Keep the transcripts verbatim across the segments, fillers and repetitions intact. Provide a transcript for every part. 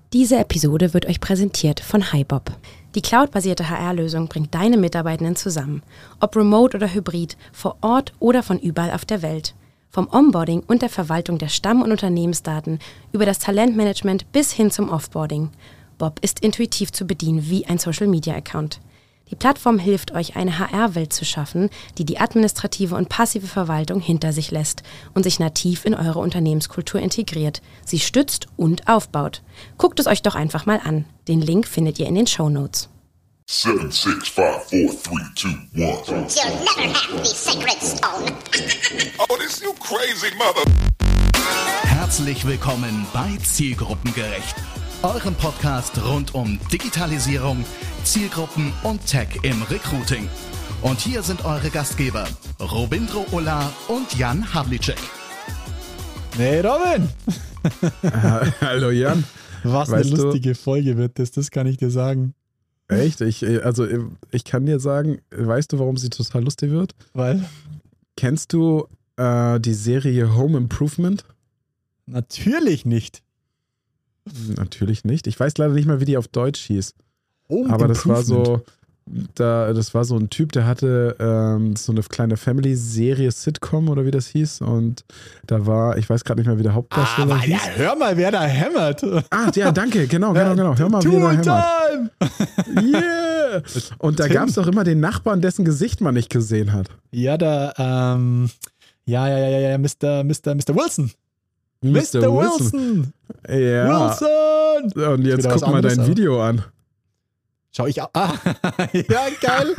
Diese Episode wird euch präsentiert von HiBob. Die cloudbasierte H R-Lösung bringt deine Mitarbeitenden zusammen. Ob remote oder hybrid, vor Ort oder von überall auf der Welt. Vom Onboarding und der Verwaltung der Stamm- und Unternehmensdaten über das Talentmanagement bis hin zum Offboarding. Bob ist intuitiv zu bedienen wie ein Social-Media-Account. Die Plattform hilft euch, eine H R-Welt zu schaffen, die die administrative und passive Verwaltung hinter sich lässt und sich nativ in eure Unternehmenskultur integriert, sie stützt und aufbaut. Guckt es euch doch einfach mal an. Den Link findet ihr in den Shownotes. seven, six, five, four, three, two, one. You'll never have the sacred stone. Oh, this you crazy mother... Herzlich willkommen bei Zielgruppengerecht, eurem Podcast rund um Digitalisierung, Zielgruppen und Tech im Recruiting. Und hier sind eure Gastgeber Robindro Ulla und Jan Havlicek. Hey Robin! Hallo Jan. Was Weißt eine du- lustige Folge wird das, das kann ich dir sagen. Echt? Ich, also ich kann dir sagen, weißt du, warum sie total lustig wird? Weil Kennst du äh, die Serie Home Improvement? natürlich nicht. Natürlich nicht. Ich weiß leider nicht mal, wie die auf Deutsch hieß. Home Aber das war Improvement. so, da, das war so ein Typ, der hatte ähm, so eine kleine Family-Serie, Sitcom oder wie das hieß. Und da war, ich weiß gerade nicht mehr, wie der Hauptdarsteller Aber ja, hieß. hör mal, wer da hämmert. Ah, ja, danke, genau, genau, genau. Hör mal, wie der hämmert. Two-Time! Yeah! Und da Tim. gab es doch immer den Nachbarn, dessen Gesicht man nicht gesehen hat. Ja, da, ähm, ja, ja, ja, ja, Mister Mister Mister Wilson. Mister Wilson. Ja. Wilson! Und jetzt Wieder was guck mal anderes, dein aber- Video an. Schau ich auch. Ah, ja, geil.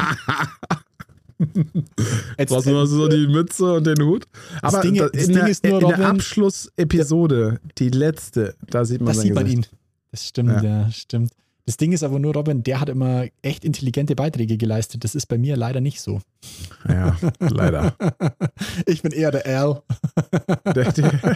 Jetzt, Brauchst du noch so die Mütze und den Hut? Aber Ding- da- das in, Ding der, ist nur, in der Robin- Abschlussepisode, die letzte, da sieht man das sein sieht man Gesicht. ihn. Das stimmt, Ja. ja. stimmt. Das Ding ist aber nur, Robin, der hat immer echt intelligente Beiträge geleistet. Das ist bei mir leider nicht so. Ja, leider. Ich bin eher der Al. Der, der,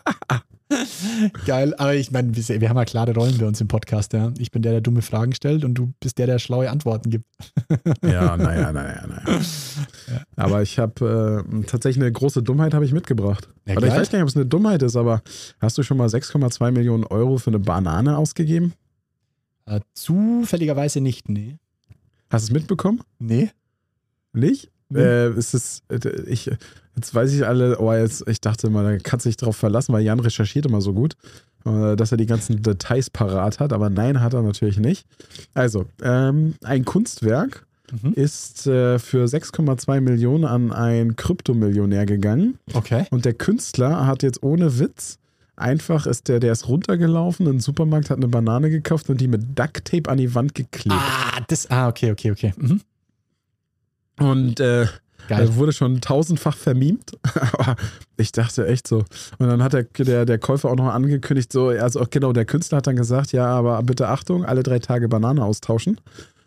Geil, aber ich meine, wir wir haben ja klare Rollen bei uns im Podcast. Ja. Ich bin der, der dumme Fragen stellt und du bist der, der schlaue Antworten gibt. ja, naja, naja, naja. Aber ich habe äh, tatsächlich eine große Dummheit habe ich mitgebracht. Ja, Oder ich geil. weiß gar nicht, ob es eine Dummheit ist, aber hast du schon mal sechs Komma zwei Millionen Euro für eine Banane ausgegeben? Äh, zufälligerweise nicht, nee. Hast du es mitbekommen? Nee? Nicht? Nee. Äh, es ist, äh, ich, jetzt weiß ich alle, oh, jetzt, ich dachte mal, da kannst du dich drauf verlassen, weil Jan recherchiert immer so gut, äh, dass er die ganzen Details parat hat, aber nein, hat er natürlich nicht. Also, ähm, ein Kunstwerk Mhm. ist äh, für sechs Komma zwei Millionen an einen Kryptomillionär gegangen Okay. und der Künstler hat jetzt ohne Witz einfach, ist der, der ist runtergelaufen in den Supermarkt, hat eine Banane gekauft und die mit Ducktape an die Wand geklebt. Ah, das, ah, okay, okay, okay. Mhm. Und äh, Geil. er wurde schon tausendfach vermimt. Aber ich dachte echt so. Und dann hat der, der, der Käufer auch noch angekündigt, so, also auch genau, der Künstler hat dann gesagt, ja, aber bitte Achtung, alle drei Tage Banane austauschen.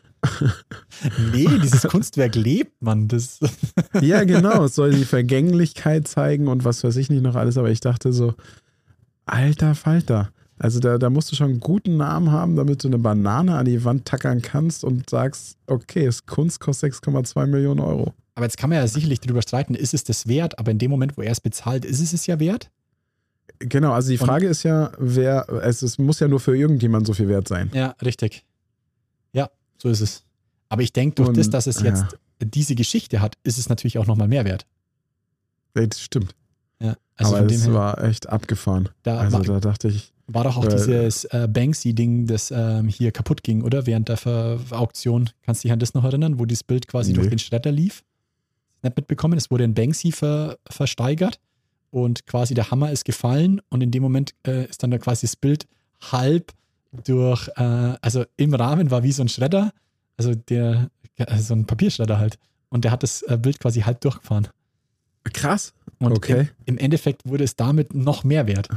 Nee, dieses Kunstwerk lebt, Mann. Das, Ja, genau, es soll die Vergänglichkeit zeigen und was weiß ich nicht noch alles, aber ich dachte so, alter Falter. Also da, da musst du schon einen guten Namen haben, damit du eine Banane an die Wand tackern kannst und sagst, okay, das Kunst kostet sechs Komma zwei Millionen Euro. aber jetzt kann man ja sicherlich darüber streiten, ist es das wert? Aber in dem Moment, wo er es bezahlt, ist es es ja wert? Genau, also die Frage ist ja, wer, es, es muss ja nur für irgendjemand so viel wert sein. Ja, richtig. Ja, so ist es. Aber ich denke, durch Und, das, dass es jetzt ja. diese Geschichte hat, ist es natürlich auch nochmal mehr wert. Ja, das stimmt. Ja, also aber von dem es her, war echt abgefahren. da Also war, da dachte ich, war doch auch äh, dieses äh, Banksy-Ding, das ähm, hier kaputt ging, oder? Während der Ver Auktion. Kannst du dich an das noch erinnern, wo dieses Bild quasi Nee. durch den Schredder lief? Nicht mitbekommen. Es wurde in Banksy ver versteigert und quasi der Hammer ist gefallen und in dem Moment äh, ist dann da quasi das Bild halb durch, äh, also im Rahmen war wie so ein Schredder, also der, ja, so ein Papierschredder halt. Und der hat das äh, Bild quasi halb durchgefahren. krass. Und Okay. im, im Endeffekt wurde es damit noch mehr wert.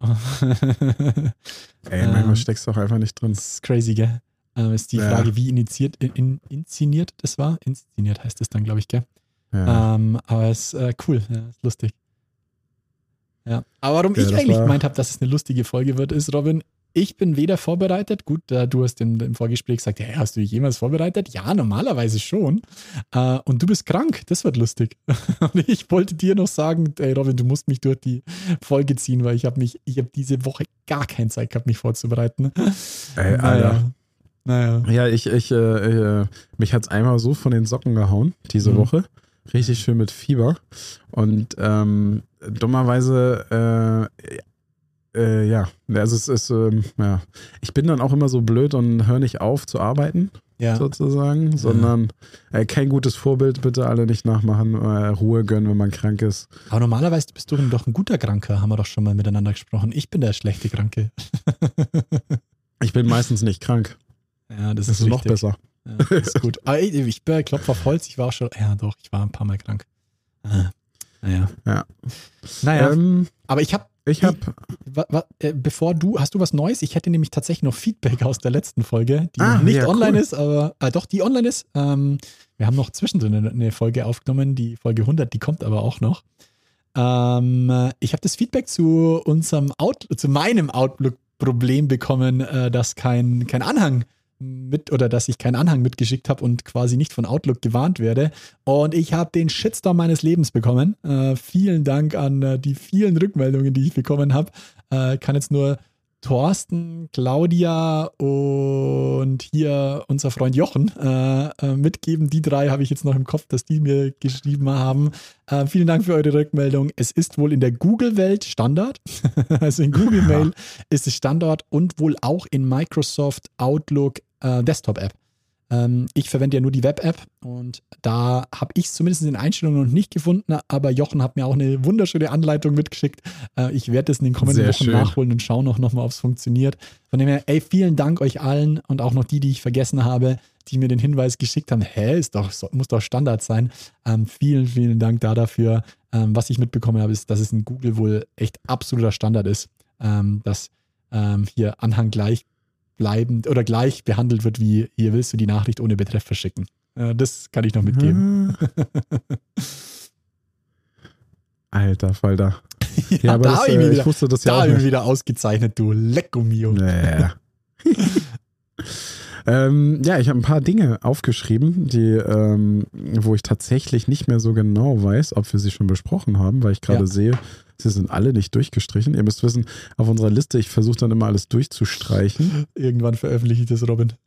Ey, Ähm, manchmal steckst du auch einfach nicht drin. Das ist crazy, gell? Ähm, ist die Ja. Frage, wie initiiert, in, in, inszeniert das war. Inszeniert heißt das dann, glaube ich, gell? Ja. Ähm, aber es ist äh, cool, ja, ist lustig. Ja. Aber warum Ja, ich das eigentlich war- gemeint habe, dass es eine lustige Folge wird, ist, Robin, ich bin weder vorbereitet, gut, äh, du hast im, im Vorgespräch gesagt, ja, hast du dich jemals vorbereitet? Ja, normalerweise schon. Äh, und du bist krank, das wird lustig. Und ich wollte dir noch sagen, ey Robin, du musst mich durch die Folge ziehen, weil ich habe mich, ich habe diese Woche gar keine Zeit gehabt, mich vorzubereiten. Ey, Alter. Naja. Ja, ich, ich, äh, mich hat's einmal so von den Socken gehauen, diese mhm. Woche. Richtig schön mit Fieber. Und ähm, dummerweise, äh, Äh, ja, also es ist, ähm, ja, ich bin dann auch immer so blöd und höre nicht auf zu arbeiten, ja. sozusagen, ja. sondern äh, kein gutes Vorbild, bitte alle nicht nachmachen, äh, Ruhe gönnen, wenn man krank ist. Aber normalerweise bist du doch ein guter Kranker, haben wir doch schon mal miteinander gesprochen. Ich bin der schlechte Kranke. Ich bin meistens nicht krank. Ja, das, das ist, ist noch besser. Ja, das ist gut. Aber ich, ich bin Klopfer auf Holz, ich war auch schon, ja doch, ich war ein paar Mal krank. Ah, naja. Ja. Naja, ähm, aber ich habe Ich habe, äh, bevor du, hast du was Neues? Ich hätte nämlich tatsächlich noch Feedback aus der letzten Folge, die ah, noch nicht ja, online cool. ist, aber äh, doch, die online ist. Ähm, wir haben noch zwischendrin eine, eine Folge aufgenommen, die Folge hundert, die kommt aber auch noch. Ähm, ich habe das Feedback zu unserem Out, zu meinem Outlook-Problem bekommen, äh, dass kein, kein Anhang mit oder dass ich keinen Anhang mitgeschickt habe und quasi nicht von Outlook gewarnt werde. Und ich habe den Shitstorm meines Lebens bekommen. Äh, vielen Dank an äh, die vielen Rückmeldungen, die ich bekommen habe. Äh, kann jetzt nur Thorsten, Claudia und hier unser Freund Jochen äh, äh, mitgeben. Die drei habe ich jetzt noch im Kopf, dass die mir geschrieben haben. Äh, vielen Dank für eure Rückmeldung. Es ist wohl in der Google-Welt Standard. Also in Google Mail ist es Standard und wohl auch in Microsoft Outlook äh, Desktop-App. Ähm, ich verwende ja nur die Web-App und da habe ich es zumindest in den Einstellungen noch nicht gefunden, aber Jochen hat mir auch eine wunderschöne Anleitung mitgeschickt. Äh, ich werde es in den kommenden Sehr Wochen schön. nachholen und schauen auch nochmal, ob es funktioniert. Von dem her, ey, vielen Dank euch allen und auch noch die, die ich vergessen habe, die mir den Hinweis geschickt haben, hä, ist doch, muss doch Standard sein. Ähm, vielen, vielen Dank da dafür. Ähm, was ich mitbekommen habe, ist, dass es in Google wohl echt absoluter Standard ist, ähm, dass ähm, hier Anhang gleich bleibend oder gleich behandelt wird, wie hier willst du die Nachricht ohne Betreff verschicken. Äh, das kann ich noch mitgeben. Alter Falter. ja, ja, aber da das, ich, äh, wieder, ich wusste das da ja auch habe ich nicht. wieder ausgezeichnet, du Lecco mio. Nee. ähm, ja, ich habe ein paar Dinge aufgeschrieben, die, ähm, wo ich tatsächlich nicht mehr so genau weiß, ob wir sie schon besprochen haben, weil ich gerade Ja. sehe, sie sind alle nicht durchgestrichen. Ihr müsst wissen, auf unserer Liste, ich versuche dann immer alles durchzustreichen. Irgendwann veröffentliche ich das, Robin.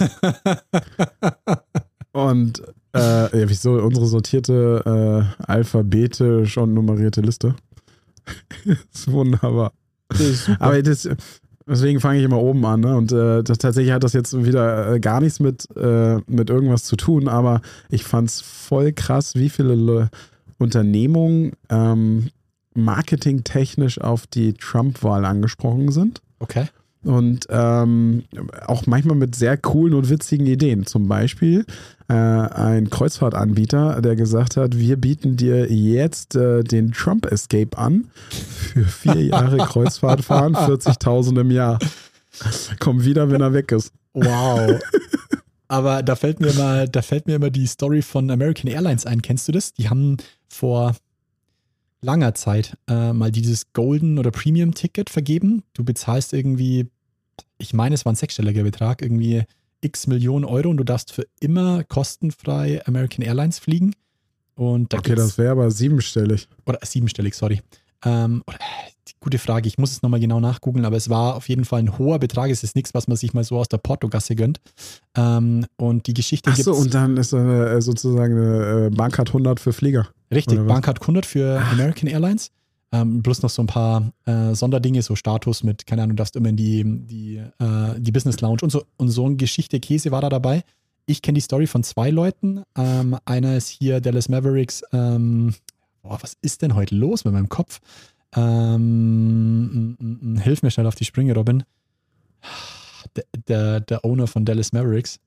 Und äh, ja, wieso unsere sortierte, äh, alphabetisch und nummerierte Liste. ist wunderbar. Das ist super. Aber das, deswegen fange ich immer oben an. Ne? Und äh, das, tatsächlich hat das jetzt wieder äh, gar nichts mit, äh, mit irgendwas zu tun, aber ich fand es voll krass, wie viele Le- Unternehmungen ähm, marketingtechnisch auf die Trump-Wahl angesprochen sind. Okay. Und ähm, auch manchmal mit sehr coolen und witzigen Ideen. Zum Beispiel äh, ein Kreuzfahrtanbieter, der gesagt hat, wir bieten dir jetzt äh, den Trump Escape an. Für vier Jahre Kreuzfahrt fahren, vierzigtausend im Jahr. Komm wieder, wenn er weg ist. Wow. Aber da fällt mir mal, da fällt mir immer die Story von American Airlines ein. Kennst du das? Die haben vor langer Zeit äh, mal dieses Golden- oder Premium-Ticket vergeben. Du bezahlst irgendwie, ich meine, es war ein sechsstelliger Betrag, irgendwie x Millionen Euro und du darfst für immer kostenfrei American Airlines fliegen. Und da Okay, das wäre aber siebenstellig. Oder siebenstellig, sorry. Ähm, oder, die, gute Frage, ich muss es nochmal genau nachgoogeln, aber es war auf jeden Fall ein hoher Betrag. Es ist nichts, was man sich mal so aus der Portogasse gönnt. Ähm, und die Geschichte Achso, gibt's- und dann ist eine, sozusagen eine Bahncard hundert für Flieger. Richtig, Oder was? Bahncard hundert für American Airlines. Ähm, plus noch so ein paar äh, Sonderdinge, so Status mit, keine Ahnung, du darfst immer in die, die, äh, die Business Lounge und so. Und so eine Geschichte Käse war da dabei. Ich kenne die Story von zwei Leuten. Ähm, einer ist hier Dallas Mavericks. Ähm, boah, was ist denn heute los mit meinem Kopf? Ähm, m, m, m, hilf mir schnell auf die Sprünge, Robin. Der, der, der Owner von Dallas Mavericks.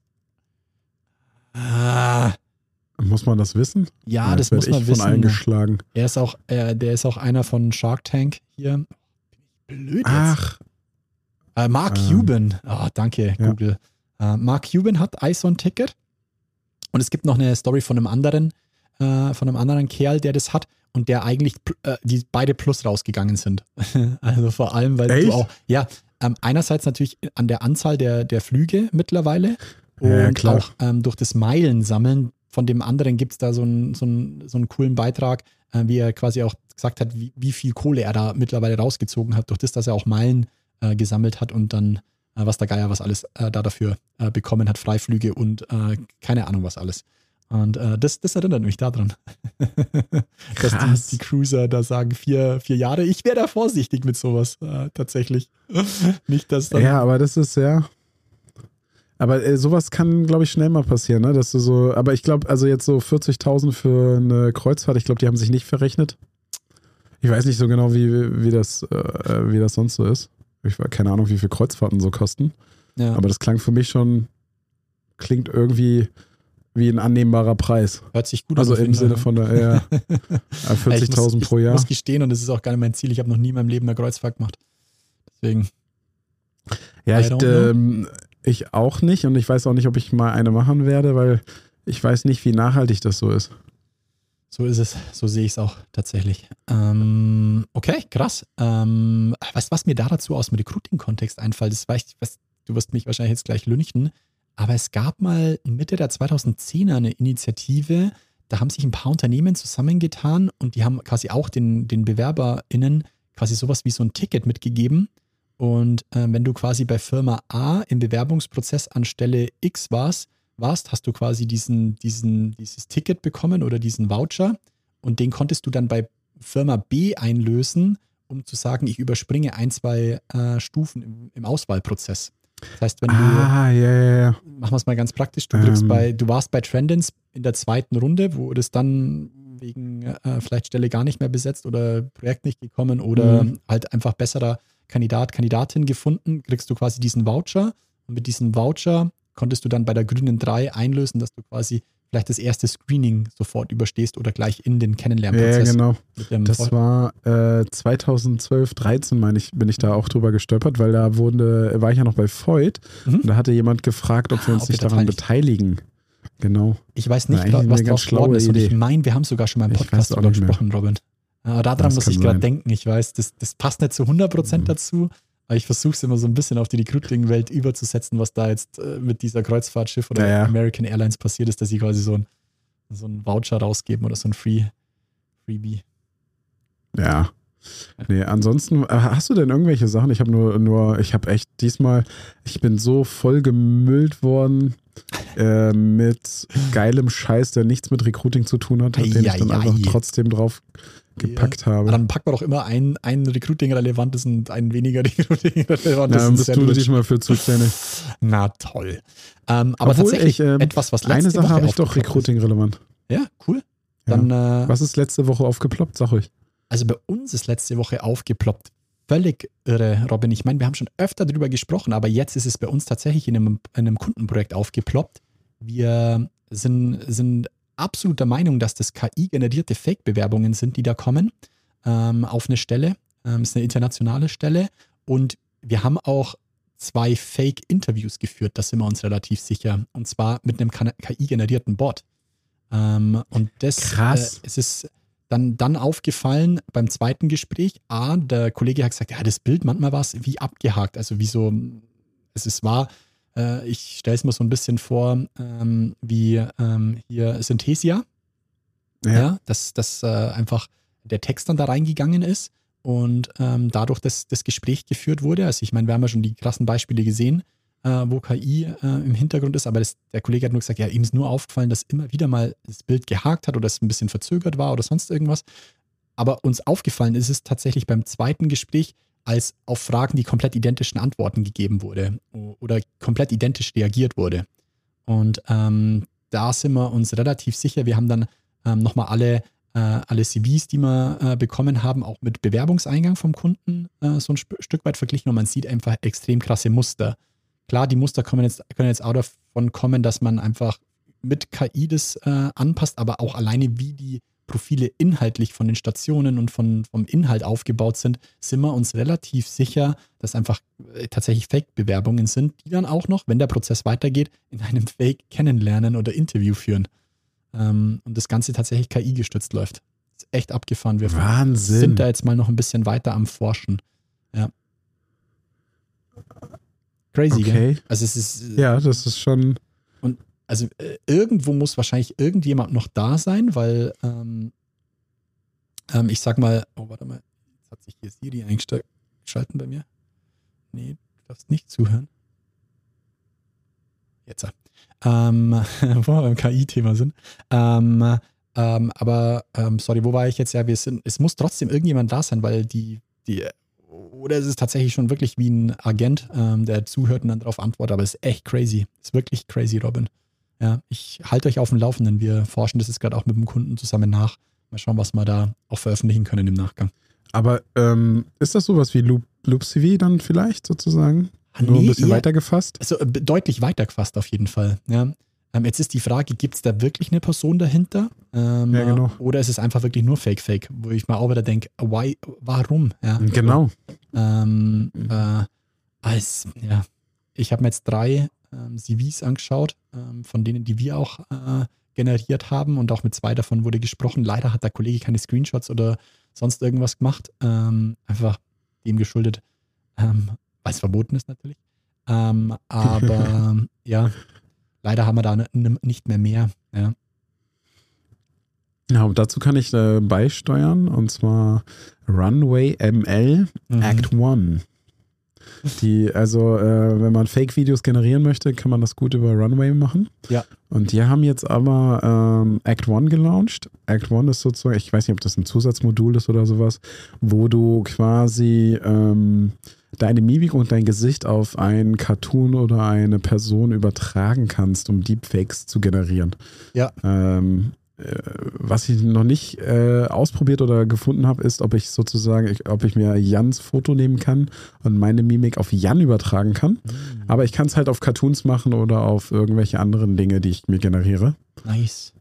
Ah, Muss man das wissen? ja, das jetzt muss werd man ich wissen. von allen geschlagen. Er ist auch, äh, der ist auch einer von Shark Tank hier. Blöd jetzt. Ach, Äh, Mark ähm, Cuban. Oh, danke, ja. Google. Äh, Mark Cuban hat Ison-Ticket. Und es gibt noch eine Story von einem anderen, äh, von einem anderen Kerl, der das hat und der eigentlich, äh, die beide plus rausgegangen sind. Also vor allem, weil Echt? du auch, ja, Ähm, einerseits natürlich an der Anzahl der, der Flüge mittlerweile und Ja, klar. auch ähm, durch das Meilensammeln. Von dem anderen gibt es da so einen, so, einen, so einen coolen Beitrag, äh, wie er quasi auch gesagt hat, wie, wie viel Kohle er da mittlerweile rausgezogen hat, durch das, dass er auch Meilen äh, gesammelt hat und dann, äh, was der Geier was alles äh, da dafür äh, bekommen hat, Freiflüge und äh, keine Ahnung was alles. Und äh, das, das erinnert mich daran, dass Krass. die, die Cruiser da sagen, vier, vier Jahre. Ich wäre da vorsichtig mit sowas, äh, tatsächlich. Nicht, dass dann Ja, aber das ist ja. Aber äh, sowas kann, glaube ich, schnell mal passieren, ne? Dass du so. Aber ich glaube, also jetzt so vierzigtausend für eine Kreuzfahrt, ich glaube, die haben sich nicht verrechnet. Ich weiß nicht so genau, wie, wie, das, äh, wie das sonst so ist. Ich habe keine Ahnung, wie viel Kreuzfahrten so kosten. ja. Aber das klang für mich schon. Klingt irgendwie wie ein annehmbarer Preis. Hört sich gut Also an. auf im jeden Sinne Fall. von der ja, vierzigtausend pro Jahr. Ich muss gestehen, und das ist auch gar nicht mein Ziel, ich habe noch nie in meinem Leben eine Kreuzfahrt gemacht. Deswegen. Ja, I ich, don't know. ähm, ich auch nicht und ich weiß auch nicht, ob ich mal eine machen werde, weil ich weiß nicht, wie nachhaltig das so ist. So ist es, so sehe ich es auch tatsächlich. Ähm, okay, krass. Ähm, weißt du, was mir da dazu aus dem Recruiting-Kontext einfällt? Das weiß ich, weiß, du wirst mich wahrscheinlich jetzt gleich lünchen, aber es gab mal Mitte der zweitausendzehner eine Initiative, da haben sich ein paar Unternehmen zusammengetan und die haben quasi auch den, den BewerberInnen quasi sowas wie so ein Ticket mitgegeben. Und äh, wenn du quasi bei Firma A im Bewerbungsprozess an Stelle X warst, warst, hast du quasi diesen, diesen, dieses Ticket bekommen oder diesen Voucher und den konntest du dann bei Firma B einlösen, um zu sagen, ich überspringe ein, zwei äh, Stufen im, im Auswahlprozess. Das heißt, wenn du, Ah, ja, ja, ja. machen wir es mal ganz praktisch, du, drückst Ähm. bei, du warst bei Trendens in der zweiten Runde, wo das dann wegen äh, vielleicht Stelle gar nicht mehr besetzt oder Projekt nicht gekommen oder Mhm. halt einfach besserer Kandidat, Kandidatin gefunden, kriegst du quasi diesen Voucher und mit diesem Voucher konntest du dann bei der grünen drei einlösen, dass du quasi vielleicht das erste Screening sofort überstehst oder gleich in den Ja, Kennenlernprozess. genau. Mit dem Das Voll- war äh, zweitausendzwölf, dreizehn, meine ich, bin ich da auch drüber gestolpert, weil da wurde, war ich ja noch bei Voigt Mhm. und da hatte jemand gefragt, ob wir Ah, uns ob nicht wir daran beteiligt- beteiligen. Genau. Ich weiß Na, nicht, eigentlich eine was ganz daraus schlaue geworden ist. Und ich Idee. meine, wir haben sogar schon mal im Ich Podcast weiß auch darüber nicht mehr. gesprochen, Robin. Aber daran Das muss kann ich gerade sein. denken. Ich weiß, das, das passt nicht zu hundert Prozent Mhm. dazu, aber ich versuche es immer so ein bisschen auf die Recruiting-Welt überzusetzen, was da jetzt äh, mit dieser Kreuzfahrtschiff oder Ja, ja. American Airlines passiert ist, dass sie quasi so ein, so ein Voucher rausgeben oder so ein Free, Freebie. Ja. Nee, ansonsten, äh, hast du denn irgendwelche Sachen? Ich habe nur, nur, ich habe echt diesmal, ich bin so voll gemüllt worden äh, mit geilem Scheiß, der nichts mit Recruiting zu tun hat, den ich dann Eieiei. einfach trotzdem drauf gepackt Aber habe. dann packt man doch immer ein, ein Recruiting-relevantes und ein weniger Recruiting-relevantes. Ja, dann bist du Sandwich. diesmal für zuständig. Na toll. Ähm, aber Obwohl tatsächlich ich, ähm, etwas, was letzte Eine Sache Woche habe ich doch aufgeploppt Recruiting relevant. ist. Ja, cool. Dann, äh, Was ist letzte Woche aufgeploppt? Sag ruhig. also bei uns ist letzte Woche aufgeploppt. Völlig irre, Robin. Ich meine, wir haben schon öfter darüber gesprochen, aber jetzt ist es bei uns tatsächlich in einem, in einem Kundenprojekt aufgeploppt. Wir sind, sind absolut der Meinung, dass das K I-generierte Fake-Bewerbungen sind, die da kommen ähm, auf eine Stelle. Ähm, ist eine internationale Stelle. Und wir haben auch zwei Fake-Interviews geführt, da sind wir uns relativ sicher. Und zwar mit einem K I-generierten Bot. Ähm, und das Krass. Äh, es ist dann, dann aufgefallen beim zweiten Gespräch. A, der Kollege hat gesagt, ja, das Bild, manchmal war es wie abgehakt. Also wie so, es ist war, äh, ich stelle es mir so ein bisschen vor, ähm, wie ähm, hier Synthesia. Ja, Ja. dass, dass äh, einfach der Text dann da reingegangen ist und ähm, dadurch das, das Gespräch geführt wurde. Also ich meine, wir haben ja schon die krassen Beispiele gesehen, äh, wo K I äh, im Hintergrund ist, aber das, der Kollege hat nur gesagt, ja, ihm ist nur aufgefallen, dass immer wieder mal das Bild gehakt hat oder es ein bisschen verzögert war oder sonst irgendwas. Aber uns aufgefallen ist es tatsächlich beim zweiten Gespräch, als auf Fragen die komplett identischen Antworten gegeben wurde oder komplett identisch reagiert wurde. Und ähm, da sind wir uns relativ sicher. Wir haben dann ähm, nochmal alle, äh, alle C Vs, die wir äh, bekommen haben, auch mit Bewerbungseingang vom Kunden äh, so ein Sp- Stück weit verglichen und man sieht einfach extrem krasse Muster. Klar, die Muster können jetzt, können jetzt auch davon kommen, dass man einfach mit K I das äh, anpasst, aber auch alleine, wie die Profile inhaltlich von den Stationen und von, vom Inhalt aufgebaut sind, sind wir uns relativ sicher, dass einfach äh, tatsächlich Fake-Bewerbungen sind, die dann auch noch, wenn der Prozess weitergeht, in einem Fake kennenlernen oder Interview führen. Ähm, und das Ganze tatsächlich K I-gestützt läuft. Das ist echt abgefahren. Wir Wahnsinn. sind da jetzt mal noch ein bisschen weiter am Forschen. Ja. Crazy, Okay. gell? Also es ist, äh, Ja, das ist schon. also äh, irgendwo muss wahrscheinlich irgendjemand noch da sein, weil ähm, ähm, ich sag mal, oh, warte mal, jetzt hat sich hier Siri eingeschalten bei mir. Nee, du darfst nicht zuhören. Jetzt. Ähm, wo wir beim K I-Thema sind. Ähm, ähm, aber, ähm, sorry, wo war ich jetzt? Ja, wir sind, es muss trotzdem irgendjemand da sein, weil die, die, oder es ist tatsächlich schon wirklich wie ein Agent, ähm, der zuhört und dann darauf antwortet, aber es ist echt crazy. Es ist wirklich crazy, Robin. Ja, ich halte euch auf dem Laufenden. Wir forschen das jetzt gerade auch mit dem Kunden zusammen nach. Mal schauen, was wir da auch veröffentlichen können im Nachgang. Aber ähm, ist das sowas wie Loop, Loop C V dann vielleicht sozusagen? Ah, Nur ein nee, bisschen eher- weiter gefasst? Also äh, deutlich weiter gefasst auf jeden Fall. Ja. Ähm, jetzt ist die Frage, gibt es da wirklich eine Person dahinter? Ähm, Ja, genau. Oder ist es einfach wirklich nur Fake-Fake? Wo ich mal auch wieder denke, why, warum? Ja. Genau. Ähm, äh, als, ja, ich habe mir jetzt drei ähm, C Vs angeschaut, ähm, von denen, die wir auch äh, generiert haben, und auch mit zwei davon wurde gesprochen. Leider hat der Kollege keine Screenshots oder sonst irgendwas gemacht. Ähm, einfach dem geschuldet, ähm, weil es verboten ist natürlich. Ähm, aber ja, leider haben wir da n- n- nicht mehr mehr. Ja. Ja, und dazu kann ich äh, beisteuern, und zwar Runway M L Mhm. Act One. Die, also, äh, wenn man Fake-Videos generieren möchte, kann man das gut über Runway machen. Ja. Und die haben jetzt aber ähm, Act One gelauncht. Act One ist sozusagen, ich weiß nicht, ob das ein Zusatzmodul ist oder sowas, wo du quasi ähm, deine Mimik und dein Gesicht auf einen Cartoon oder eine Person übertragen kannst, um Deepfakes zu generieren. Ja. Ähm, äh, was ich noch nicht äh, ausprobiert oder gefunden habe, ist, ob ich sozusagen, ich, ob ich mir Jans Foto nehmen kann und meine Mimik auf Jan übertragen kann. Mhm. Aber ich kann es halt auf Cartoons machen oder auf irgendwelche anderen Dinge, die ich mir generiere. Nice.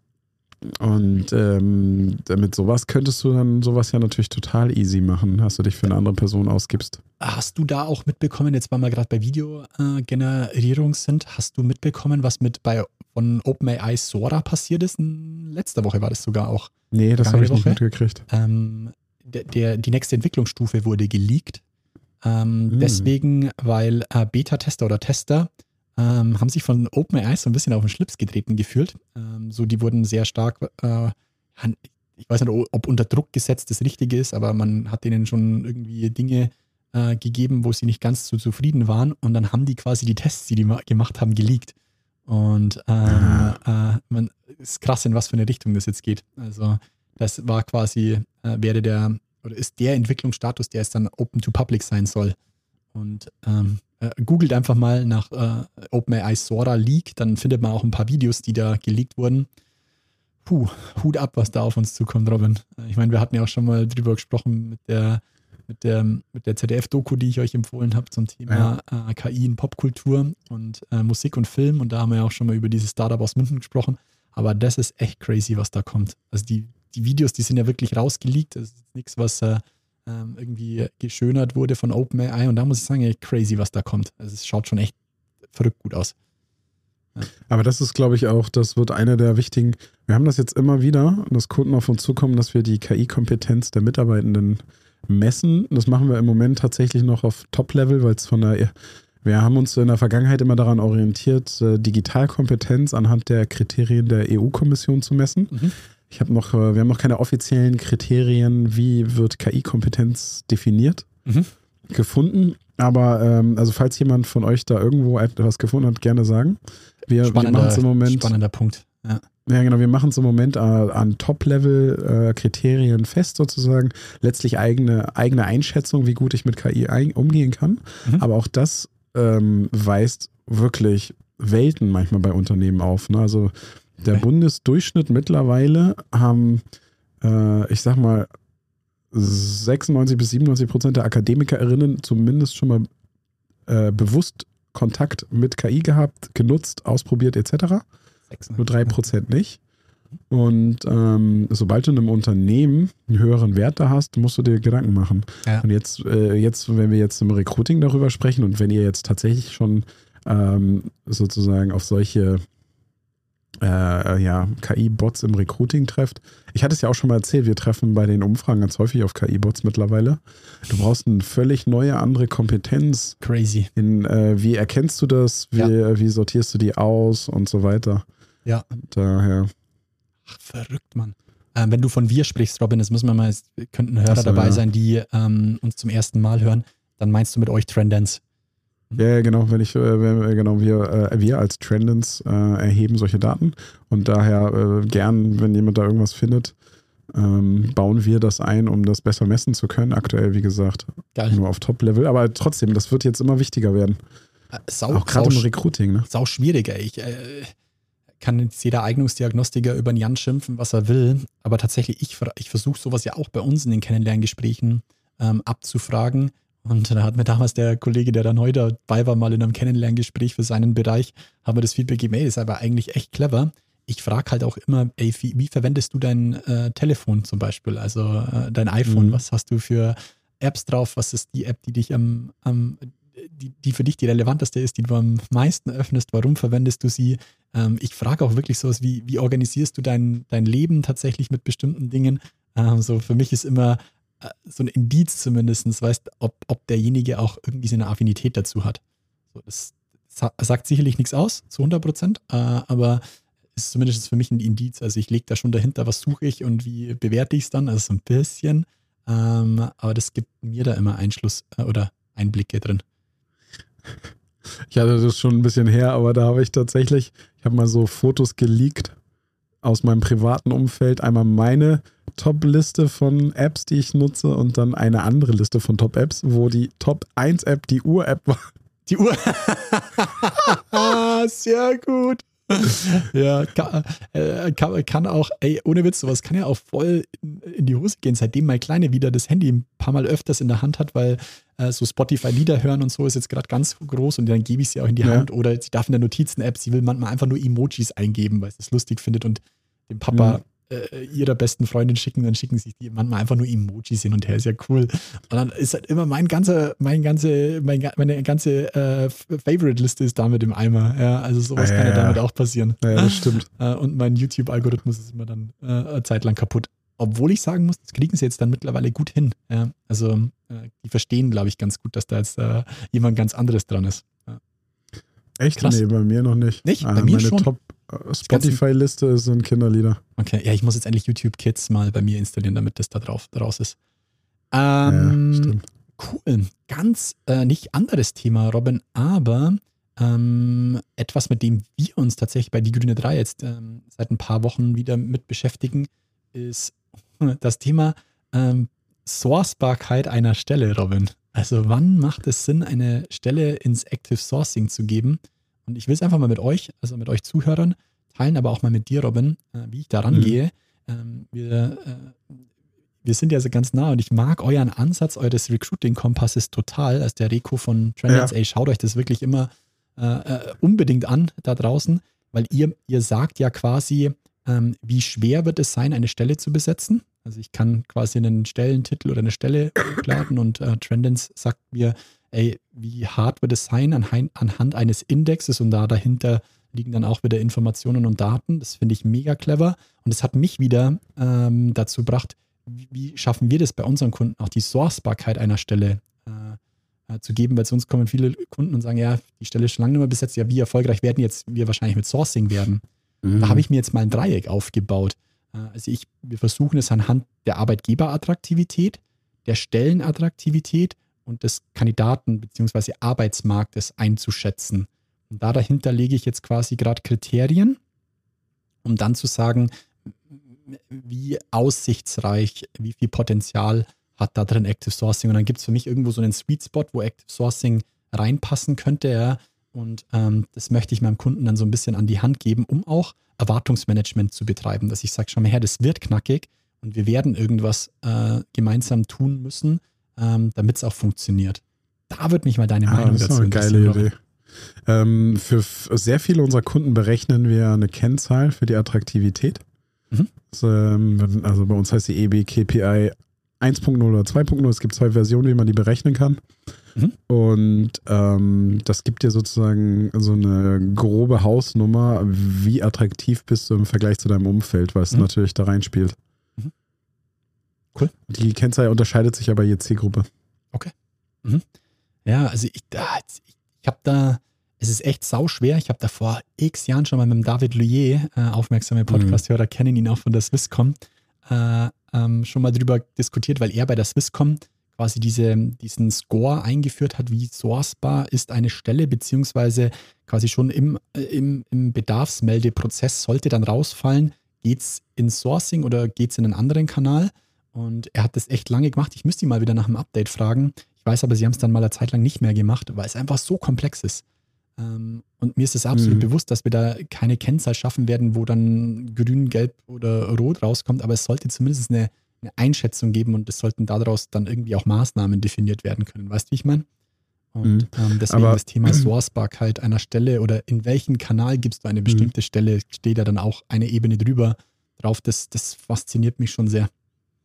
Und ähm, mit sowas könntest du dann sowas ja natürlich total easy machen, dass du dich für eine andere Person ausgibst. Hast du da auch mitbekommen, jetzt weil wir gerade bei Videogenerierung sind, hast du mitbekommen, was mit bei von OpenAI Sora passiert ist? Letzte Woche war das sogar auch. Nee, das habe ich nicht Vergangene Woche? mitgekriegt. Ähm, der, der, die nächste Entwicklungsstufe wurde geleakt. Ähm, Hm. Deswegen, weil äh, Beta-Tester oder Tester ähm, haben sich von OpenAI so ein bisschen auf den Schlips getreten gefühlt. Ähm, so, die wurden sehr stark, äh, ich weiß nicht, ob unter Druck gesetzt das Richtige ist, aber man hat denen schon irgendwie Dinge äh, gegeben, wo sie nicht ganz so zufrieden waren, und dann haben die quasi die Tests, die die ma- gemacht haben, geleakt. Und ähm, äh, man ist krass, in was für eine Richtung das jetzt geht. Also das war quasi, äh, wäre der, oder ist der Entwicklungsstatus, der es dann Open to Public sein soll. Und ähm, äh, googelt einfach mal nach äh, OpenAI Sora Leak, dann findet man auch ein paar Videos, die da geleakt wurden. Puh, Hut ab, was da auf uns zukommt, Robin. Ich meine, wir hatten ja auch schon mal drüber gesprochen mit der, mit der, mit der Z D F-Doku, die ich euch empfohlen habe zum Thema äh, K I in Popkultur und äh, Musik und Film. Und da haben wir ja auch schon mal über dieses Startup aus München gesprochen. Aber das ist echt crazy, was da kommt. Also die, die Videos, die sind ja wirklich rausgeleakt. Das ist nichts, was äh, ähm, irgendwie geschönert wurde von OpenAI. Und da muss ich sagen, echt crazy, was da kommt. Also es schaut schon echt verrückt gut aus. Aber das ist, glaube ich, auch, das wird eine der wichtigen, wir haben das jetzt immer wieder, dass Kunden auf uns zukommen, dass wir die K I-Kompetenz der Mitarbeitenden messen. Das machen wir im Moment tatsächlich noch auf Top-Level, weil es von der, wir haben uns in der Vergangenheit immer daran orientiert, Digitalkompetenz anhand der Kriterien der E U-Kommission zu messen. Mhm. Ich habe noch, wir haben noch keine offiziellen Kriterien, wie wird K I-Kompetenz definiert, Mhm. gefunden. Aber ähm, also falls jemand von euch da irgendwo etwas gefunden hat, gerne sagen. Wir, wir machen es im Moment. Spannender Punkt. Ja. Ja, genau, wir machen es im Moment äh, an Top-Level-Kriterien fest sozusagen. Letztlich eigene, eigene Einschätzung, wie gut ich mit K I ein, umgehen kann. Mhm. Aber auch das ähm, weist wirklich Welten manchmal bei Unternehmen auf. Ne? Also der Okay. Bundesdurchschnitt mittlerweile haben, äh, ich sag mal, sechsundneunzig bis siebenundneunzig Prozent der AkademikerInnen zumindest schon mal äh, bewusst Kontakt mit K I gehabt, genutzt, ausprobiert et cetera. Nur drei Prozent nicht. Und ähm, sobald du in einem Unternehmen einen höheren Wert da hast, musst du dir Gedanken machen. Ja. Und jetzt, äh, jetzt, wenn wir jetzt im Recruiting darüber sprechen und wenn ihr jetzt tatsächlich schon ähm, sozusagen auf solche äh, ja, K I-Bots im Recruiting trefft. Ich hatte es ja auch schon mal erzählt, wir treffen bei den Umfragen ganz häufig auf K I-Bots mittlerweile. Du brauchst eine völlig neue, andere Kompetenz. Crazy. In, äh, wie erkennst du das? Wie, Ja. wie sortierst du die aus und so weiter? Ja. Daher. Ach, verrückt, Mann. Ähm, wenn du von wir sprichst, Robin, das müssen wir mal, es könnten Hörer Ach so, dabei ja. sein, die ähm, uns zum ersten Mal hören, dann meinst du mit euch Trendance. Ja, ja, genau, wenn ich, äh, wenn, äh, genau, wir, äh, wir als Trendance äh, erheben solche Daten und daher äh, gern, wenn jemand da irgendwas findet, ähm, bauen wir das ein, um das besser messen zu können. Aktuell, wie gesagt, Geil. nur auf Top-Level, aber trotzdem, das wird jetzt immer wichtiger werden. Äh, sau, Auch gerade sau, im Recruiting, ne? sau schwierig, ey. Ich äh, kann jetzt jeder Eignungsdiagnostiker über den Jan schimpfen, was er will, aber tatsächlich, ich, ich versuche sowas ja auch bei uns in den Kennenlerngesprächen ähm, abzufragen. Und da hat mir damals der Kollege, der dann heute dabei war, mal in einem Kennenlerngespräch für seinen Bereich, haben wir das Feedback gegeben, ey, ist aber eigentlich echt clever. Ich frage halt auch immer, ey, wie, wie verwendest du dein äh, Telefon zum Beispiel, also äh, dein iPhone, Mhm. was hast du für Apps drauf, was ist die App, die dich am, am die, die für dich die relevanteste ist, die du am meisten öffnest, warum verwendest du sie? Ähm, ich frage auch wirklich sowas wie, wie organisierst du dein, dein Leben tatsächlich mit bestimmten Dingen? Ähm, so für mich ist immer so ein Indiz zumindest, weißt, ob, ob derjenige auch irgendwie so eine Affinität dazu hat. So, das, das sagt sicherlich nichts aus, zu hundert Prozent, äh, aber ist zumindest für mich ein Indiz. Also ich lege da schon dahinter, was suche ich und wie bewerte ich es dann, also so ein bisschen. Ähm, aber das gibt mir da immer Einschluss äh, oder Einblicke drin. Ich hatte das schon ein bisschen her, aber da habe ich tatsächlich, ich habe mal so Fotos geleakt aus meinem privaten Umfeld. Einmal meine Top-Liste von Apps, die ich nutze und dann eine andere Liste von Top-Apps, wo die Top eins App die Uhr-App war. Die Uhr. Sehr gut. Ja, kann, äh, kann, kann auch, ey, ohne Witz, sowas kann ja auch voll in, in die Hose gehen, seitdem mein Kleine wieder das Handy ein paar Mal öfters in der Hand hat, weil äh, so Spotify-Lieder hören und so ist jetzt gerade ganz groß und dann gebe ich sie auch in die Ja. Hand oder sie darf in der Notizen-App, sie will manchmal einfach nur Emojis eingeben, weil sie es lustig findet und dem Papa äh, ihrer besten Freundin schicken, dann schicken sich die manchmal einfach nur Emojis hin und her, ist ja cool. Und dann ist halt immer mein ganzer, mein ganze, mein, ga- meine ganze äh, Favorite-Liste ist damit im Eimer. Ja, also sowas Ja, kann ja ja. damit auch passieren. Ja, das stimmt. Äh, und mein YouTube-Algorithmus ist immer dann äh, eine Zeit lang kaputt. Obwohl ich sagen muss, das kriegen sie jetzt dann mittlerweile gut hin. Ja, also äh, die verstehen, glaube ich, ganz gut, dass da jetzt äh, jemand ganz anderes dran ist. Ja. Echt? Krass. Nee, bei mir noch nicht. Nicht? Ah, Bei mir meine schon. Top äh, Spotify-Liste sind Kinderlieder. Okay, ja, ich muss jetzt endlich YouTube Kids mal bei mir installieren, damit das da drauf raus ist. Ja, Ähm, stimmt. cool. Ganz äh, nicht anderes Thema, Robin, aber ähm, etwas, mit dem wir uns tatsächlich bei Die Grüne drei jetzt ähm, seit ein paar Wochen wieder mit beschäftigen, ist das Thema ähm, Sourcebarkeit einer Stelle, Robin. Also wann macht es Sinn, eine Stelle ins Active Sourcing zu geben? Und ich will es einfach mal mit euch, also mit euch Zuhörern, teilen, aber auch mal mit dir, Robin, äh, wie ich da rangehe. Ähm, wir, äh, wir sind ja so ganz nah und ich mag euren Ansatz eures Recruiting-Kompasses total, als der Reco von Trendance. Ja. Ey, schaut euch das wirklich immer äh, äh, unbedingt an da draußen, weil ihr, ihr sagt ja quasi, ähm, wie schwer wird es sein, eine Stelle zu besetzen. Also ich kann quasi einen Stellentitel oder eine Stelle hochladen und äh, Trendance sagt mir, ey, wie hart wird es sein anhand, anhand eines Indexes und da dahinter liegen dann auch wieder Informationen und Daten. Das finde ich mega clever und es hat mich wieder ähm, dazu gebracht, wie, wie schaffen wir das bei unseren Kunden, auch die Sourcebarkeit einer Stelle äh, äh, zu geben, weil sonst kommen viele Kunden und sagen, ja, die Stelle ist schon lange nicht mehr besetzt, ja, wie erfolgreich werden jetzt wir wahrscheinlich mit Sourcing werden. Mhm. Da habe ich mir jetzt mal ein Dreieck aufgebaut. Äh, Also ich, wir versuchen es anhand der Arbeitgeberattraktivität, der Stellenattraktivität und des Kandidaten- bzw. Arbeitsmarktes einzuschätzen. Und da dahinter lege ich jetzt quasi gerade Kriterien, um dann zu sagen, wie aussichtsreich, wie viel Potenzial hat da drin Active Sourcing. Und dann gibt es für mich irgendwo so einen Sweet Spot, wo Active Sourcing reinpassen könnte. Ja. Und ähm, das möchte ich meinem Kunden dann so ein bisschen an die Hand geben, um auch Erwartungsmanagement zu betreiben. Dass ich sage, schau mal her, das wird knackig und wir werden irgendwas äh, gemeinsam tun müssen, ähm, damit es auch funktioniert. Da würde mich mal deine Ah, Meinung das ist dazu eine geile interessieren, Idee. Ähm, für f- sehr viele unserer Kunden berechnen wir eine Kennzahl für die Attraktivität. Mhm. Das, ähm, also bei uns heißt die E B K P I eins Punkt null oder zwei Punkt null. Es gibt zwei Versionen, wie man die berechnen kann. Mhm. Und ähm, das gibt dir sozusagen so eine grobe Hausnummer, wie attraktiv bist du im Vergleich zu deinem Umfeld, was mhm. natürlich da reinspielt. Mhm. Cool. Die Kennzahl unterscheidet sich aber je Zielgruppe. Okay. Mhm. Ja, also ich, ich, ich habe da, es ist echt sauschwer. Ich habe da vor x Jahren schon mal mit dem David Louier, äh, aufmerksame Podcast-Hörer, mhm. kennen ihn auch von der Swisscom, äh, ähm, schon mal drüber diskutiert, weil er bei der Swisscom quasi diese, diesen Score eingeführt hat, wie sourcebar ist eine Stelle, beziehungsweise quasi schon im, im, im Bedarfsmeldeprozess sollte dann rausfallen, geht es ins Sourcing oder geht es in einen anderen Kanal? Und er hat das echt lange gemacht. Ich müsste ihn mal wieder nach einem Update fragen. Ich weiß aber, sie haben es dann mal eine Zeit lang nicht mehr gemacht, weil es einfach so komplex ist. Und mir ist es absolut mhm. bewusst, dass wir da keine Kennzahl schaffen werden, wo dann grün, gelb oder rot rauskommt, aber es sollte zumindest eine eine Einschätzung geben und es sollten daraus dann irgendwie auch Maßnahmen definiert werden können. Weißt du, wie ich meine? Und mhm. ähm, deswegen Aber, das Thema Sourcebarkeit einer Stelle oder in welchen Kanal gibst du eine bestimmte mhm. Stelle, steht da dann auch eine Ebene drüber drauf. Das, das fasziniert mich schon sehr.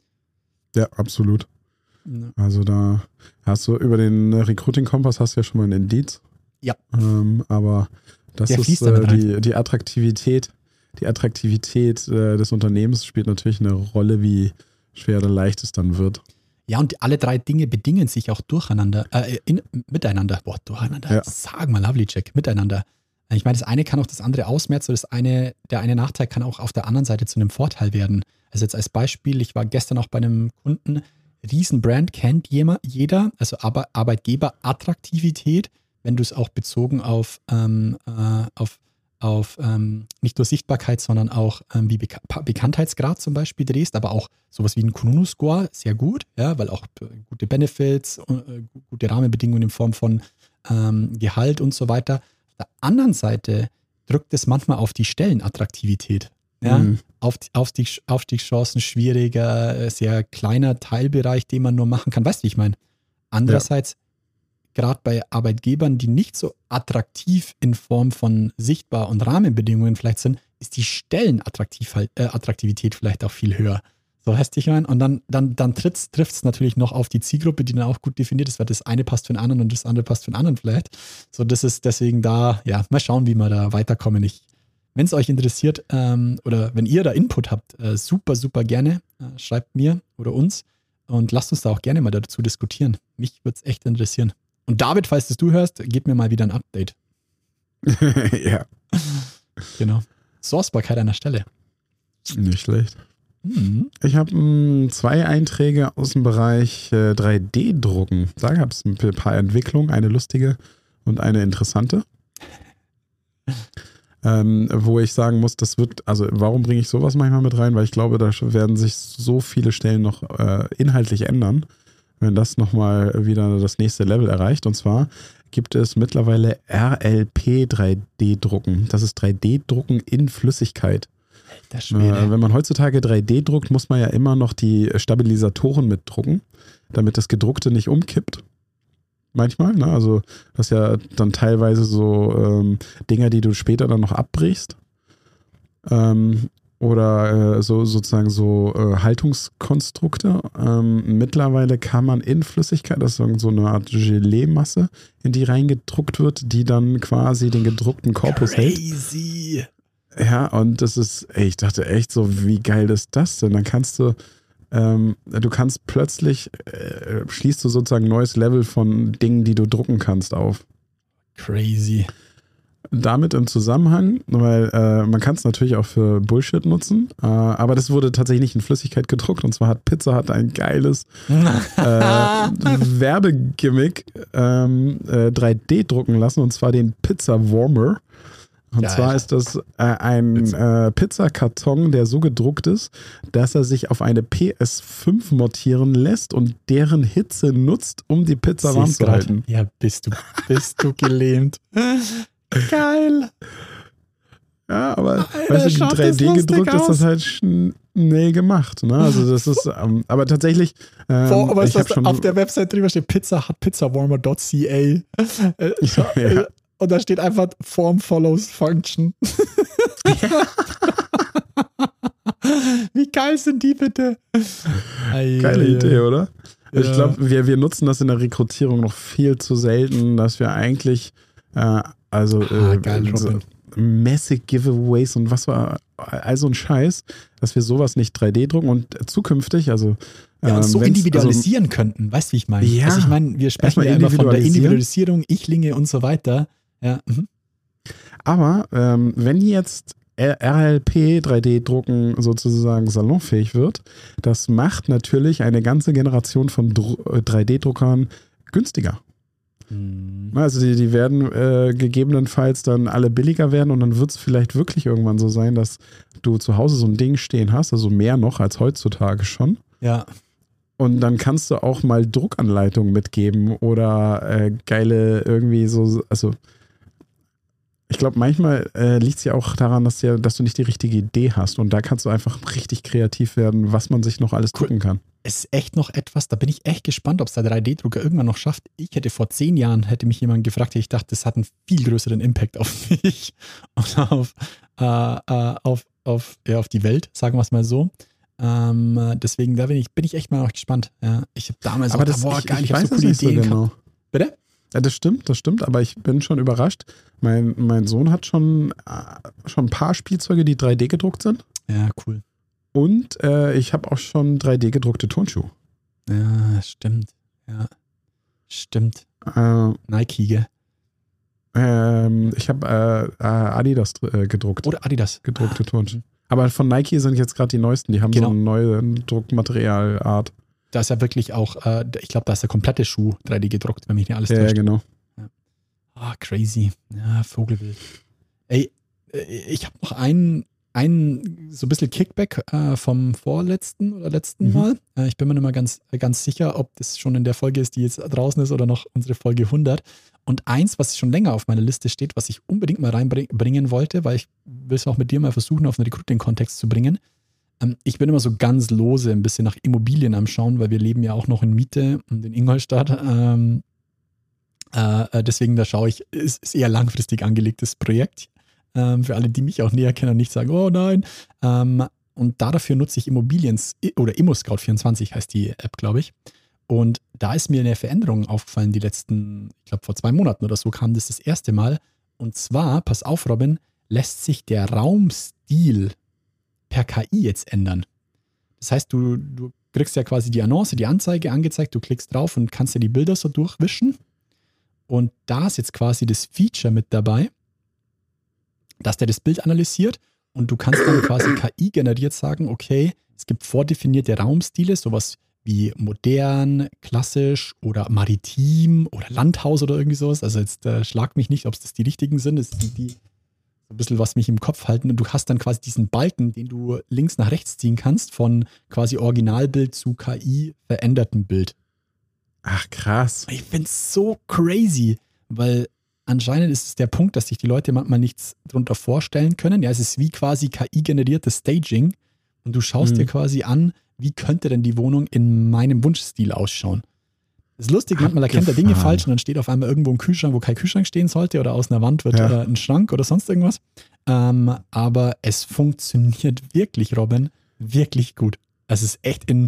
Ja, absolut. Ja. Also da hast du über den Recruiting-Kompass hast du ja schon mal einen Indeed. Ja. Ähm, aber das Der ist äh, die, die Attraktivität, die Attraktivität äh, des Unternehmens spielt natürlich eine Rolle, wie schwer oder leicht es dann wird. Ja, und alle drei Dinge bedingen sich auch durcheinander, äh, in, miteinander. Boah, durcheinander. Ja. Sag mal, Lovelycheck, miteinander. Ich meine, das eine kann auch das andere ausmerzen, das eine, der eine Nachteil kann auch auf der anderen Seite zu einem Vorteil werden. Also jetzt als Beispiel, ich war gestern auch bei einem Kunden, Riesenbrand kennt jeder, also Arbeitgeberattraktivität, wenn du es auch bezogen auf, ähm, äh, auf auf ähm, nicht nur Sichtbarkeit, sondern auch ähm, wie Bek- Bekanntheitsgrad zum Beispiel drehst, aber auch sowas wie ein Kununu-Score, sehr gut, ja, weil auch gute Benefits, äh, gute Rahmenbedingungen in Form von ähm, Gehalt und so weiter. Auf der anderen Seite drückt es manchmal auf die Stellenattraktivität. Ja? Mhm. Auf, auf die Aufstiegschancen schwieriger, sehr kleiner Teilbereich, den man nur machen kann. Weißt du, wie ich meine? Andererseits ja. Gerade bei Arbeitgebern, die nicht so attraktiv in Form von sichtbar und Rahmenbedingungen vielleicht sind, ist die Stellenattraktivität äh, vielleicht auch viel höher. So heißt ich mein. Und dann, dann, dann trifft es natürlich noch auf die Zielgruppe, die dann auch gut definiert ist, weil das eine passt für den anderen und das andere passt für den anderen vielleicht. So, das ist deswegen da, ja, mal schauen, wie wir da weiterkommen. Wenn es euch interessiert ähm, oder wenn ihr da Input habt, äh, super, super gerne, äh, schreibt mir oder uns und lasst uns da auch gerne mal dazu diskutieren. Mich würde es echt interessieren. Und David, falls das du hörst, gib mir mal wieder ein Update. Ja. Genau. Sourcebarkeit an der Stelle. Nicht schlecht. Mhm. Ich habe mh, zwei Einträge aus dem Bereich äh, drei D Drucken. Da gab es ein paar Entwicklungen, eine lustige und eine interessante. Ähm, wo ich sagen muss, das wird, also warum bringe ich sowas manchmal mit rein? Weil ich glaube, da werden sich so viele Stellen noch äh, inhaltlich ändern, wenn das nochmal wieder das nächste Level erreicht. Und zwar gibt es mittlerweile R L P drei D Drucken. Das ist drei D Drucken in Flüssigkeit. Das äh, wenn man heutzutage drei D druckt, muss man ja immer noch die Stabilisatoren mitdrucken, damit das Gedruckte nicht umkippt. Manchmal, ne? Also das ist ja dann teilweise so ähm, Dinger, die du später dann noch abbrichst. Ähm, oder äh, so sozusagen so äh, Haltungskonstrukte. Ähm, mittlerweile kann man in Flüssigkeit, das ist so eine Art Gelee-Masse, in die reingedruckt wird, die dann quasi den gedruckten Korpus hält. Crazy! Ja, und das ist, ey, ich dachte echt so, wie geil ist das denn? Dann kannst du Ähm, du kannst plötzlich, äh, schließt du sozusagen ein neues Level von Dingen, die du drucken kannst, auf. Crazy. Damit im Zusammenhang, weil äh, man kann es natürlich auch für Bullshit nutzen, äh, aber das wurde tatsächlich nicht in Flüssigkeit gedruckt, und zwar hat Pizza Hut ein geiles äh, Werbegimmick ähm, äh, drei D drucken lassen, und zwar den Pizza Warmer. Und Geil. zwar ist das äh, ein äh, Pizzakarton, der so gedruckt ist, dass er sich auf eine P S fünf montieren lässt und deren Hitze nutzt, um die Pizza Siehst warm zu grad. halten. Ja, bist du, bist du gelähmt. Geil. Ja, aber Alter, weißt du, drei D gedruckt aus. Ist das halt schnell gemacht. Ne? Also das ist, ähm, aber tatsächlich ähm, Vor, aber ich was schon auf der Website drüber steht, Pizza Hut Pizzawarmer Punkt c a. Äh, ja. Und da steht einfach Form follows Function. Ja. Wie geil sind die bitte? Geile Idee, oder? Ich glaube, wir, wir nutzen das in der Rekrutierung noch viel zu selten, dass wir eigentlich äh, also Ah, äh, geil, so Robin. Massive Giveaways und was war all so ein Scheiß, dass wir sowas nicht drei D drucken und zukünftig, also Ja, und ähm, so wenn's- individualisieren könnten, weißt du, wie ich meine? Ja. Also ich meine, wir sprechen Erstmal ja immer von der individualisieren. Individualisierung, Ichlinge und so weiter. Ja, mhm. Aber ähm, wenn jetzt R L P drei D drucken sozusagen salonfähig wird, das macht natürlich eine ganze Generation von Dru- drei D Druckern günstiger. Also die, die werden äh, gegebenenfalls dann alle billiger werden und dann wird es vielleicht wirklich irgendwann so sein, dass du zu Hause so ein Ding stehen hast, also mehr noch als heutzutage schon. Ja. Und dann kannst du auch mal Druckanleitungen mitgeben oder äh, geile irgendwie so, also ich glaube, manchmal äh, liegt es ja auch daran, dass, ja, dass du nicht die richtige Idee hast und da kannst du einfach richtig kreativ werden, was man sich noch alles Cool. drucken kann. Es ist echt noch etwas, da bin ich echt gespannt, ob es der drei D Drucker irgendwann noch schafft. Ich hätte vor zehn Jahren, hätte mich jemand gefragt, ich dachte, das hat einen viel größeren Impact auf mich und auf, äh, äh, auf, auf, ja, auf die Welt, sagen wir es mal so. Ähm, deswegen, da bin ich, bin ich echt mal noch gespannt. Ja, ich habe damals Aber auch das, gedacht, boah, ich, geil, ich, ich, habe weiß so es coole nicht so Ideen genau. gehabt. Bitte? Ja, das stimmt, das stimmt, aber ich bin schon überrascht. Mein, mein Sohn hat schon, äh, schon ein paar Spielzeuge, die drei D gedruckt sind. Ja, cool. Und äh, ich habe auch schon drei D gedruckte Turnschuhe. Ja, stimmt. Ja, stimmt. Äh, Nike, gell? ähm, ich habe äh, Adidas äh, gedruckt. Oder Adidas. gedruckte Turnschuhe. Aber von Nike sind jetzt gerade die neuesten. Die haben Genau. so eine neue Druckmaterialart. Da ist ja wirklich auch, äh, ich glaube, da ist der komplette Schuh drei D gedruckt, wenn mich nicht alles Ja, täuscht. genau. Ah, crazy. Ja, Vogelwild. Ey, äh, ich habe noch einen, einen so ein bisschen Kickback äh, vom vorletzten oder letzten Mhm. Mal. Äh, ich bin mir nicht mal ganz, ganz sicher, ob das schon in der Folge ist, die jetzt draußen ist oder noch unsere Folge hundert. Und eins, was schon länger auf meiner Liste steht, was ich unbedingt mal reinbringen wollte, weil ich will es auch mit dir mal versuchen, auf einen Recruiting-Kontext zu bringen. Ähm, ich bin immer so ganz lose ein bisschen nach Immobilien am Schauen, weil wir leben ja auch noch in Miete und in Ingolstadt. Ähm, Äh, deswegen, da schaue ich, ist, ist eher langfristig angelegtes Projekt. Ähm, für alle, die mich auch näher kennen und nicht sagen, oh nein. Ähm, und da dafür nutze ich Immobiliens oder ImmoScout vierundzwanzig heißt die App, glaube ich. Und da ist mir eine Veränderung aufgefallen, die letzten, ich glaube vor zwei Monaten oder so kam das das erste Mal. Und zwar, pass auf, Robin, lässt sich der Raumstil per K I jetzt ändern. Das heißt, du, du kriegst ja quasi die Annonce, die Anzeige angezeigt, du klickst drauf und kannst dir die Bilder so durchwischen. Und da ist jetzt quasi das Feature mit dabei, dass der das Bild analysiert und du kannst dann quasi K I generiert sagen, okay, es gibt vordefinierte Raumstile, sowas wie modern, klassisch oder maritim oder Landhaus oder irgendwie sowas. Also jetzt äh, schlag mich nicht, ob es das die richtigen sind. Das sind die so ein bisschen, was mich im Kopf halten. Und du hast dann quasi diesen Balken, den du links nach rechts ziehen kannst, von quasi Originalbild zu K I verändertem Bild. Ach, krass. Ich finde es so crazy, weil anscheinend ist es der Punkt, dass sich die Leute manchmal nichts darunter vorstellen können. Ja, es ist wie quasi K I-generiertes Staging und du schaust Mhm. dir quasi an, wie könnte denn die Wohnung in meinem Wunschstil ausschauen. Das ist lustig, manchmal erkennt er Dinge Abgefahren. falsch und dann steht auf einmal irgendwo ein Kühlschrank, wo kein Kühlschrank stehen sollte oder aus einer Wand wird Ja. äh, ein Schrank oder sonst irgendwas. Ähm, aber es funktioniert wirklich, Robin, wirklich gut. Es ist echt in,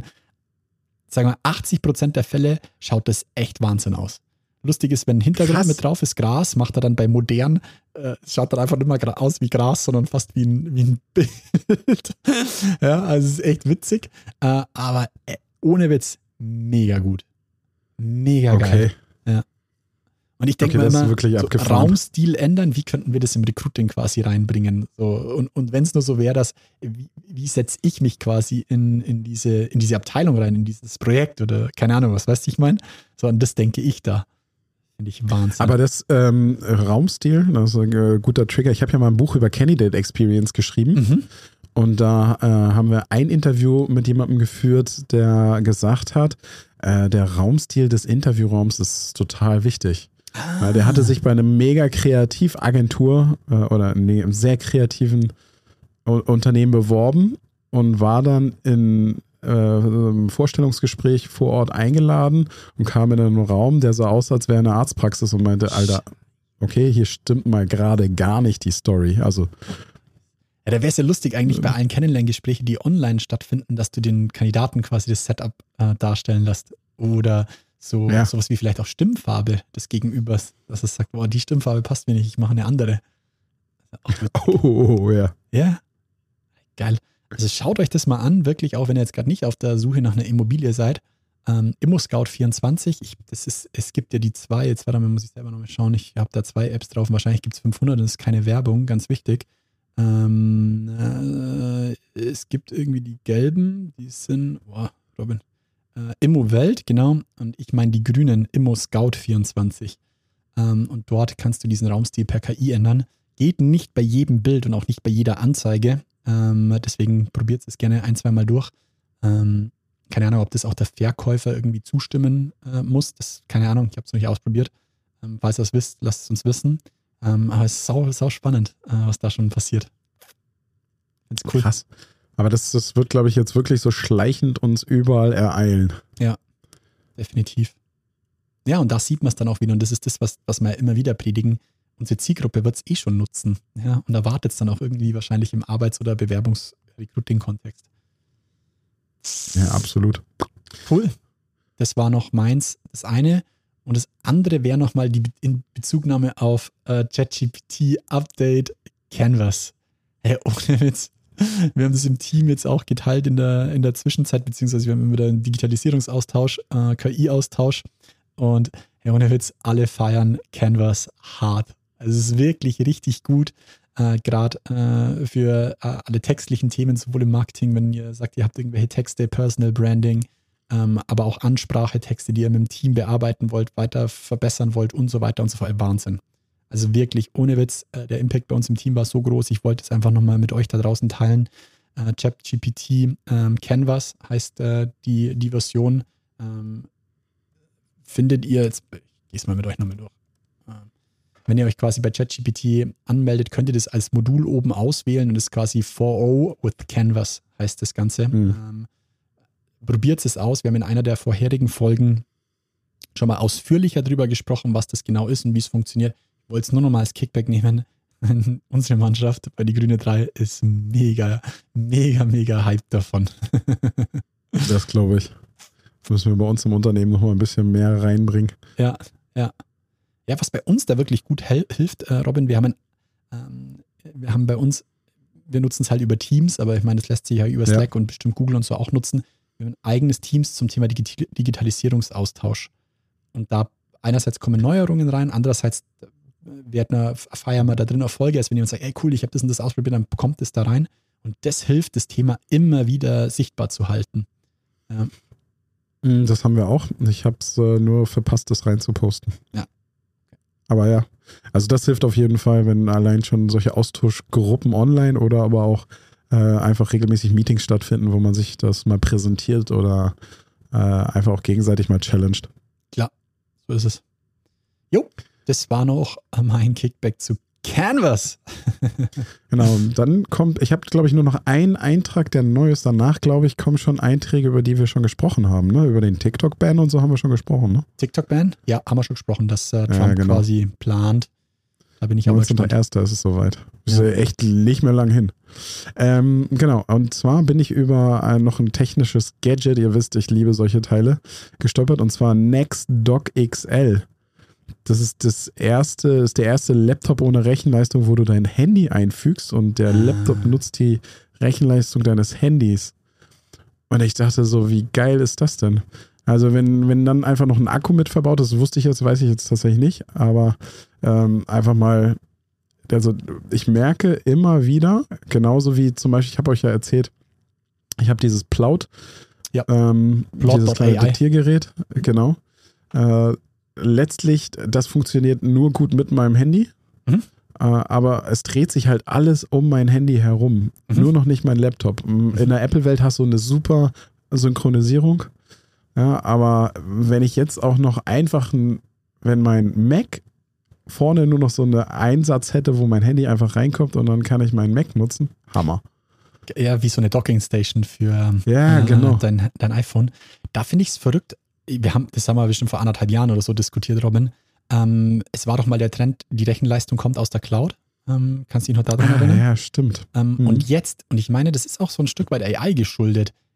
sagen wir, achtzig Prozent der Fälle schaut das echt Wahnsinn aus. Lustig ist, wenn ein Hintergrund Krass. mit drauf ist, Gras, macht er dann bei modern, äh, schaut dann einfach nicht mehr gra- aus wie Gras, sondern fast wie ein, wie ein Bild. Ja, also es ist echt witzig. Äh, aber äh, ohne Witz, mega gut. Mega geil. Okay. Und ich denke Okay, mal das ist immer, wirklich so abgefahren. Raumstil ändern, wie könnten wir das im Recruiting quasi reinbringen? So, und und wenn es nur so wäre, dass, wie, wie setze ich mich quasi in, in, diese, in diese Abteilung rein, in dieses Projekt oder keine Ahnung, was weißt du, ich meine? So, an das denke ich da. Finde ich Wahnsinn. Aber das ähm, Raumstil, das ist ein äh, guter Trigger. Ich habe ja mal ein Buch über Candidate Experience geschrieben. Mhm. Und da äh, haben wir ein Interview mit jemandem geführt, der gesagt hat, äh, der Raumstil des Interviewraums ist total wichtig. Ah. Äh, der hatte sich bei einer mega Kreativagentur äh, oder nee, einem sehr kreativen U- Unternehmen beworben und war dann in äh, einem Vorstellungsgespräch vor Ort eingeladen und kam in einen Raum, der so aussah, als wäre eine Arztpraxis und meinte, Alter, okay, hier stimmt mal gerade gar nicht die Story. Also Ja, da wäre es ja lustig eigentlich bei allen Kennenlerngesprächen, die online stattfinden, dass du den Kandidaten quasi das Setup äh, darstellen lässt. oder so Ja. sowas wie vielleicht auch Stimmfarbe des Gegenübers, dass es sagt, boah, die Stimmfarbe passt mir nicht, ich mache eine andere. Auch mit, Oh, ja. ja, geil. Also schaut euch das mal an, wirklich, auch wenn ihr jetzt gerade nicht auf der Suche nach einer Immobilie seid. Ähm, ImmoScout vierundzwanzig, ich, das ist, es gibt ja die zwei, jetzt warte mal, muss ich selber nochmal schauen, ich habe da zwei Apps drauf, wahrscheinlich gibt es fünfhundert, das ist keine Werbung, ganz wichtig. Ähm, äh, es gibt irgendwie die gelben, die sind, boah, Robin, äh, ImmoWelt, genau, und ich meine die grünen, ImmoScout vierundzwanzig. Ähm, und dort kannst du diesen Raumstil per K I ändern. Geht nicht bei jedem Bild und auch nicht bei jeder Anzeige. Ähm, deswegen probiert es gerne ein, zwei Mal durch. Ähm, keine Ahnung, ob das auch der Verkäufer irgendwie zustimmen äh, muss. Das, keine Ahnung, ich habe es noch nicht ausprobiert. Ähm, falls ihr es wisst, lasst es uns wissen. Ähm, aber es ist sau, sau spannend, äh, was da schon passiert. Find's cool. Krass. Aber das, das wird, glaube ich, jetzt wirklich so schleichend uns überall ereilen. Ja, definitiv. Ja, und da sieht man es dann auch wieder. Und das ist das, was, was wir immer wieder predigen. Unsere Zielgruppe wird es eh schon nutzen. Ja, und erwartet es dann auch irgendwie wahrscheinlich im Arbeits- oder Bewerbungs-Recruiting-Kontext. Ja, absolut. Cool. Das war noch meins, das eine. Und das andere wäre nochmal die Be- in Bezugnahme auf äh, ChatGPT Update Canvas. Hey, ohne Witz. Wir haben das im Team jetzt auch geteilt in der, in der Zwischenzeit, beziehungsweise wir haben wieder einen Digitalisierungsaustausch, äh, K I-Austausch. Und hey, ohne Witz, alle feiern Canvas hart. Also es ist wirklich richtig gut, äh, gerade äh, für äh, alle textlichen Themen, sowohl im Marketing, wenn ihr sagt, ihr habt irgendwelche Texte, Personal Branding, ähm, aber auch Ansprachetexte, die ihr mit dem Team bearbeiten wollt, weiter verbessern wollt und so weiter und so fort. Wahnsinn. Also wirklich, ohne Witz, äh, der Impact bei uns im Team war so groß, ich wollte es einfach nochmal mit euch da draußen teilen. Äh, ChatGPT ähm, Canvas heißt äh, die, die Version. Ähm, findet ihr, jetzt ich gehe es mal mit euch nochmal durch. Wenn ihr euch quasi bei ChatGPT anmeldet, könnt ihr das als Modul oben auswählen und das ist quasi vier Punkt null with Canvas heißt das Ganze. Mhm. Ähm, probiert es aus. Wir haben in einer der vorherigen Folgen schon mal ausführlicher darüber gesprochen, was das genau ist und wie es funktioniert. Ich wollte es nur noch mal als Kickback nehmen. Unsere Mannschaft bei die Grüne drei ist mega, mega, mega hyped davon. Das glaube ich. Müssen wir bei uns im Unternehmen noch mal ein bisschen mehr reinbringen. Ja, ja. Ja, was bei uns da wirklich gut hel- hilft, äh, Robin, wir haben, ein, ähm, wir haben bei uns, wir nutzen es halt über Teams, aber ich meine, das lässt sich ja über Slack Ja. und bestimmt Google und so auch nutzen. Wir haben ein eigenes Teams zum Thema Digi- Digitalisierungsaustausch. Und da einerseits kommen Neuerungen rein, andererseits werden wir, feiern wir da drin Erfolge, als wenn jemand sagt, ey cool, ich habe das und das ausprobiert, dann kommt es da rein. Und das hilft, das Thema immer wieder sichtbar zu halten. Ja. Das haben wir auch. Ich habe es äh, nur verpasst, das reinzuposten. Ja. Aber ja, also das hilft auf jeden Fall, wenn allein schon solche Austauschgruppen online oder aber auch äh, einfach regelmäßig Meetings stattfinden, wo man sich das mal präsentiert oder äh, einfach auch gegenseitig mal challenged. Klar, so ist es. Jo, das war noch mein Kickback zu Canvas. Genau, und dann kommt, ich habe glaube ich nur noch einen Eintrag, der neu ist. Danach glaube ich kommen schon Einträge, über die wir schon gesprochen haben. Ne? Über den TikTok-Ban und so haben wir schon gesprochen. Ne? TikTok-Ban? Ja, haben wir schon gesprochen, dass äh, Trump Ja, genau. quasi plant. Da bin ich aber gespannt. neunzehnter erster ist es soweit. Ist Ja. ja echt nicht mehr lang hin. Ähm, genau, und zwar bin ich über ein, noch ein technisches Gadget, ihr wisst, ich liebe solche Teile, gestolpert, und zwar NextDock X L. Das ist das erste, ist der erste Laptop ohne Rechenleistung, wo du dein Handy einfügst und der Ah. Laptop nutzt die Rechenleistung deines Handys. Und ich dachte so, wie geil ist das denn? Also wenn, wenn dann einfach noch ein Akku mit verbaut ist, wusste ich jetzt, weiß ich jetzt tatsächlich nicht, aber ähm, einfach mal, also ich merke immer wieder, genauso wie zum Beispiel, ich habe euch ja erzählt, ich habe dieses Plaud, Ja. ähm, Plaud dieses kleine Punkt A I. Diktiergerät, genau. Äh, letztlich, das funktioniert nur gut mit meinem Handy, Mhm. äh, aber es dreht sich halt alles um mein Handy herum, Mhm. nur noch nicht mein Laptop. In der Apple-Welt hast du eine super Synchronisierung, ja, aber wenn ich jetzt auch noch einfach, ein, wenn mein Mac vorne nur noch so einen Einsatz hätte, wo mein Handy einfach reinkommt und dann kann ich meinen Mac nutzen, Hammer. Ja, wie so eine Docking-Station für Ja, äh, genau. dein, dein iPhone. Da finde ich es verrückt. Wir haben, das haben wir bestimmt vor anderthalb Jahren oder so diskutiert, Robin. Ähm, es war doch mal der Trend, die Rechenleistung kommt aus der Cloud. Ähm, kannst du dich noch daran Ah, erinnern? ja, stimmt. Ähm, Mhm. Und jetzt, und ich meine, das ist auch so ein Stück weit A I geschuldet,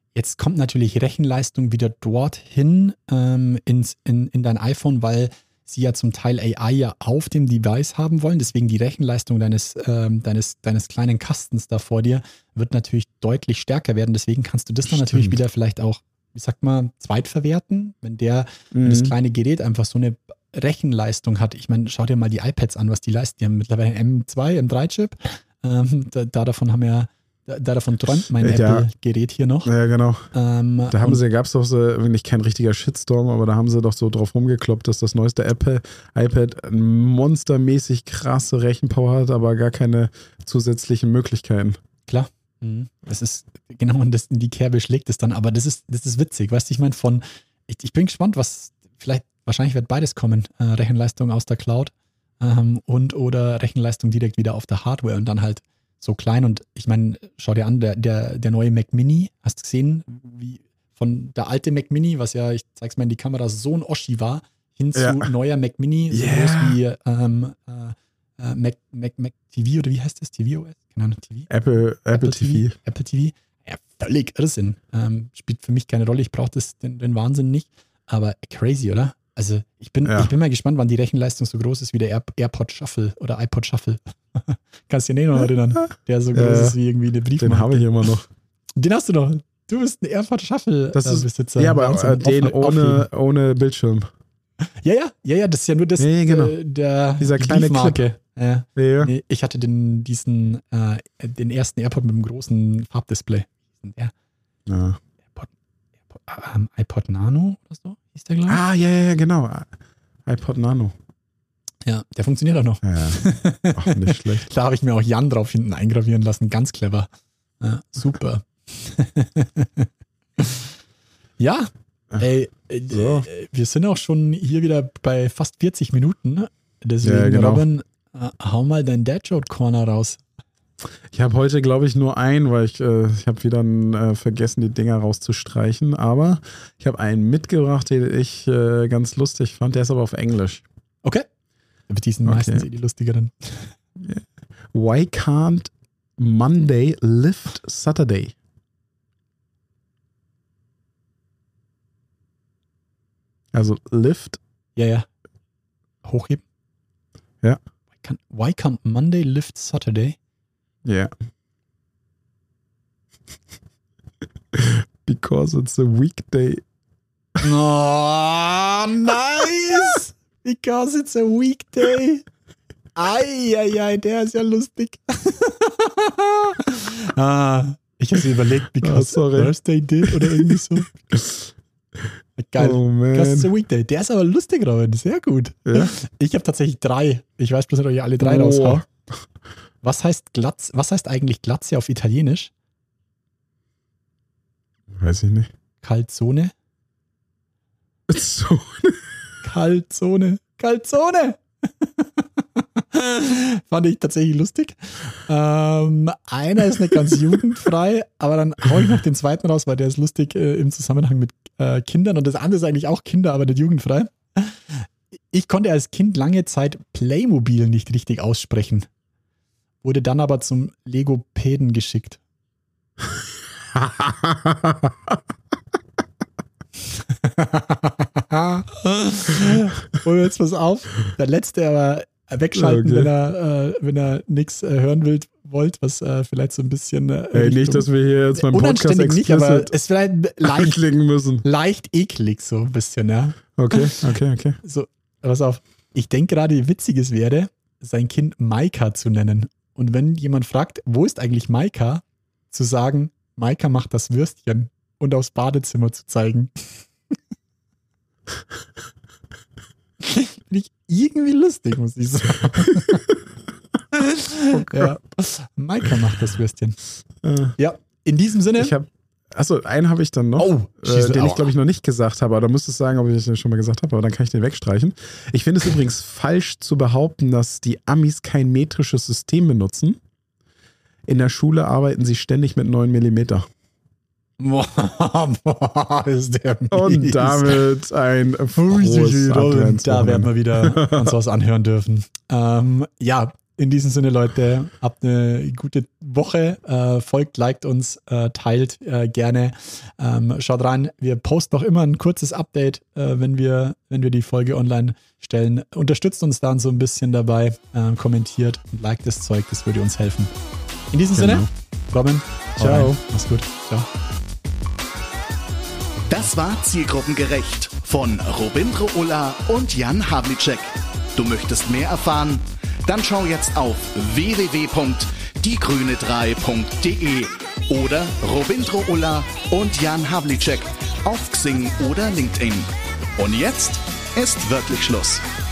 jetzt kommt natürlich Rechenleistung wieder dorthin ähm, ins, in, in dein iPhone, weil sie ja zum Teil A I ja auf dem Device haben wollen. Deswegen die Rechenleistung deines, ähm, deines, deines kleinen Kastens da vor dir wird natürlich deutlich stärker werden. Deswegen kannst du das dann Stimmt. natürlich wieder vielleicht auch, wie sagt man, zweitverwerten, wenn der, mhm. wenn das kleine Gerät einfach so eine Rechenleistung hat. Ich meine, schau dir mal die iPads an, was die leisten. Die haben mittlerweile einen M zwei, M drei Chip. Ähm, da, da davon haben wir Da, davon träumt mein ja. Apple-Gerät hier noch. Ja, genau. Ähm, da haben sie, gab es doch so, nicht kein richtiger Shitstorm, aber da haben sie doch so drauf rumgekloppt, dass das neueste Apple iPad monstermäßig krasse Rechenpower hat, aber gar keine zusätzlichen Möglichkeiten. Klar. Mhm. Das ist, genau, und das in die Kerbe schlägt es dann, aber das ist, das ist witzig. Weißt du, ich meine, von, ich, ich bin gespannt, was, vielleicht, wahrscheinlich wird beides kommen. Äh, Rechenleistung aus der Cloud ähm, und oder Rechenleistung direkt wieder auf der Hardware und dann halt so klein. Und ich meine, schau dir an, der, der, der neue Mac Mini, hast du gesehen, wie von der alte Mac Mini, was ja, ich zeig's mal in die Kamera, so ein Oschi war, hin ja. zu neuer Mac Mini, so yeah. groß wie ähm, äh, Mac, Mac, Mac T V oder wie heißt das? T V O S? Keine Ahnung, T V? Apple, Apple, Apple T V. T V. Apple T V. Ja, völlig Irrsinn. Ähm, spielt für mich keine Rolle, ich brauche das, den, den Wahnsinn nicht. Aber crazy, oder? Also ich bin, ja. ich bin mal gespannt, wann die Rechenleistung so groß ist wie der Air, AirPod Shuffle oder iPod Shuffle. Kannst du dir nicht noch erinnern? Der so groß äh, ist wie irgendwie eine Briefmarke. Den habe ich immer noch. Den hast du noch. Du bist ein AirPod Shuffle das ist, Besitzer. Ja, aber äh, den auf, ohne, ohne Bildschirm. Ja, ja, ja, ja, das ist ja nur das, ja, genau. äh, der, dieser die kleine Briefmarke. Clip. Ja. Ja. Nee, ich hatte den, diesen, äh, den ersten AirPod mit dem großen Farbdisplay. Der Ja. AirPod, AirPod, ähm, iPod Nano oder so hieß der, glaube ich. Ah, ja, ja, genau. iPod Nano. Ja, der funktioniert auch noch. Ja. Ach, nicht schlecht. Da habe ich mir auch Jan drauf hinten eingravieren lassen. Ganz clever. Ja, super. Ja, ey, äh, So. äh, wir sind auch schon hier wieder bei fast vierzig Minuten. Deswegen, Ja, genau. Robin, äh, hau mal dein Dad-Joke-Corner raus. Ich habe heute, glaube ich, nur einen, weil ich, äh, ich habe wieder äh, vergessen, die Dinger rauszustreichen. Aber ich habe einen mitgebracht, den ich äh, ganz lustig fand. Der ist aber auf Englisch. Okay. Die sind Okay. meistens eh die lustigeren. Why can't Monday lift Saturday? Also lift. Ja, ja. Hochheben. Ja. Why can't, why can't Monday lift Saturday? Yeah. Because it's a weekday. Oh, nice! Because it's a weekday. Eieiei, der ist ja lustig. ah, ich habe überlegt, because Oh, sorry. Thursday did oder irgendwie so. Geil. Oh man. Because it's a weekday. Der ist aber lustig, Robin. Sehr gut. Ja? Ich habe tatsächlich drei. Ich weiß bloß nicht, ob ich alle drei Oh. raushau. Was heißt Glatz? Was heißt eigentlich Glatze auf Italienisch? Weiß ich nicht. Calzone? So. Calzone. Calzone! Fand ich tatsächlich lustig. Ähm, einer ist nicht ganz jugendfrei, aber dann hau ich noch den zweiten raus, weil der ist lustig äh, im Zusammenhang mit äh, Kindern und das andere ist eigentlich auch Kinder, aber nicht jugendfrei. Ich konnte als Kind lange Zeit Playmobil nicht richtig aussprechen. Wurde dann aber zum Legopäden geschickt. Und jetzt pass auf, der letzte aber wegschalten, Okay. wenn er, äh, wenn er nichts äh, hören will, wollt, was äh, vielleicht so ein bisschen äh, Ey, nicht, dass wir hier jetzt beim Podcast unanständig nicht, aber explicit es ist vielleicht leicht, anklicken müssen. leicht eklig so ein bisschen, ja. Okay, okay, okay. So, pass auf. Ich denke gerade, wie witzig es wäre, sein Kind Maika zu nennen. Und wenn jemand fragt, wo ist eigentlich Maika, zu sagen, Maika macht das Würstchen und aufs Badezimmer zu zeigen. Finde ich irgendwie lustig, muss ich sagen. Oh ja. Maika macht das Würstchen. Äh, Ja, in diesem Sinne. Ich habe, achso, einen habe ich dann noch, Oh, äh, schieß- den ich au. glaube ich noch nicht gesagt habe, aber da müsstest du sagen, ob ich den schon mal gesagt habe, aber dann kann ich den wegstreichen. Ich finde es übrigens falsch zu behaupten, dass die Amis kein metrisches System benutzen. In der Schule arbeiten sie ständig mit neun Millimeter. Boah, boah, ist der mies. Und damit ein frohes Da werden Adventswochenende. wir wieder uns was anhören dürfen. Ähm, ja, In diesem Sinne, Leute, habt eine gute Woche. Äh, folgt, liked uns, äh, teilt äh, gerne. Ähm, schaut rein. Wir posten auch immer ein kurzes Update, äh, wenn wir, wenn wir die Folge online stellen. Unterstützt uns dann so ein bisschen dabei. Äh, kommentiert und liked das Zeug. Das würde uns helfen. In diesem genau. Sinne, Robin, ciao. Mach's gut. Ciao. Das war Zielgruppengerecht von Robindro Ulla und Jan Havlicek. Du möchtest mehr erfahren? Dann schau jetzt auf w w w punkt die grüne drei punkt d e oder Robindro Ulla und Jan Havlicek auf Xing oder LinkedIn. Und jetzt ist wirklich Schluss.